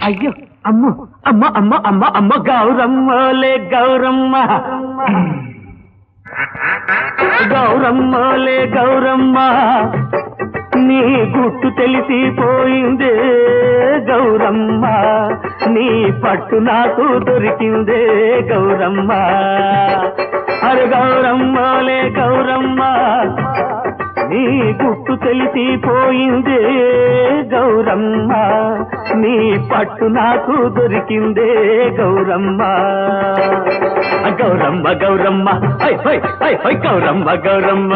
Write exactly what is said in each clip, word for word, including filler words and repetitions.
అయ్యో అమ్మ అమ్మ అమ్మ అమ్మ అమ్మ గౌరమ్మలే గౌరమ్మ గౌరమ్మలే గౌరమ్మ నీ గుట్టు తెలిసిపోయిందే గౌరమ్మ నీ పట్టు నాకు దొరికిందే గౌరమ్మ అరే గౌరమ్మలే గౌరమ్మ నీ గుట్టు తెలిసిపోయిందే గౌరమ్మ నీ పట్టు నాకు దొరికిందే గౌరమ్మ గౌరమ్మ గౌరమ్మ హై హై హై హై గౌరమ్మ గౌరమ్మ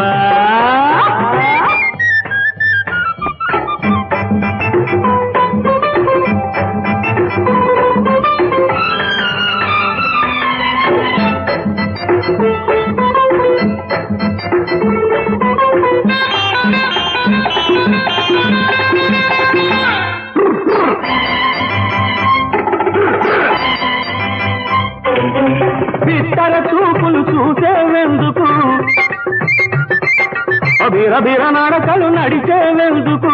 బిత్తర చూపులు చూసేవెందుకు బిరబిర నడకలు నడిచేవెందుకు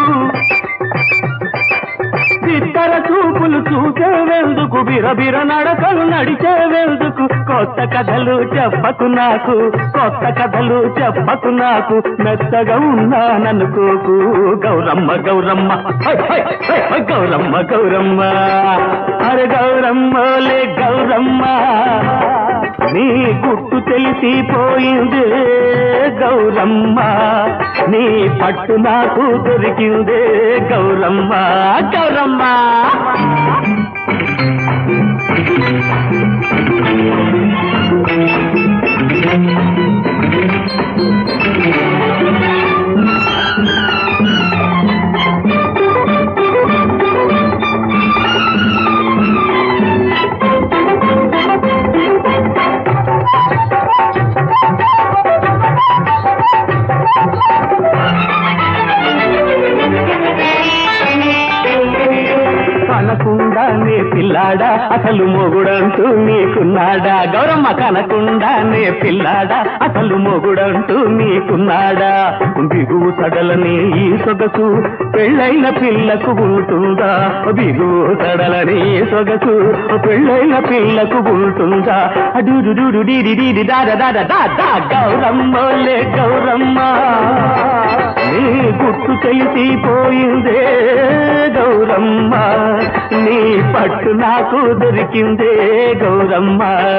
బిత్తర చూపులు చూసేవెందుకు బిరబిర నడకలు నడిచేవెందుకు కొత్త కథలు చెప్పకు నాకు కొత్త కథలు చెప్పకు నాకు మెత్తగా ఉన్నాననుకోకు గౌరమ్మ గౌరమ్మ గౌరమ్మ గౌరమ్మ అరే గౌరమ్మలే గౌరమ్మ నీ గుట్టు తెలిసిపోయిందే గౌరమ్మ నీ పట్టు నాకు దొరికిందే గౌరమ్మ గౌరమ్మ కనకుండానే పిల్లాడా అసలు మొగుడంటూ నీకున్నాడా గౌరమ్మ కనకుండానే పిల్లాడా అసలు మొగుడంటూ నీకున్నాడా బిగువు సడలని ఈ సొగసు పెళ్ళైన పిల్లకు ఉంటుందా బిగువు సడలని సొగసు పెళ్ళైన పిల్లకు ఉంటుందా అడుడు డీడి దాద దాద దాదా గౌరమ్మలే గౌరమ్మ నీ గుట్టు తెలిసిపోయిందే గౌరమ్మ నీ పట్టు నాకు దొరికిందే గౌరమ్మ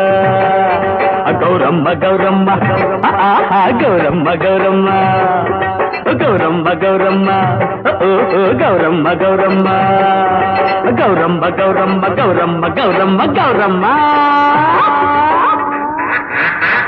గౌరమ్మ గౌరమ్మ గౌరమ్మ గౌరమ్మ గౌరమ్మ గౌరమ్మ గౌరమ్మ గౌరమ్మ గౌరమ్మ గౌరమ్మ గౌరమ్మ గౌరమ్మ గౌరమ్మ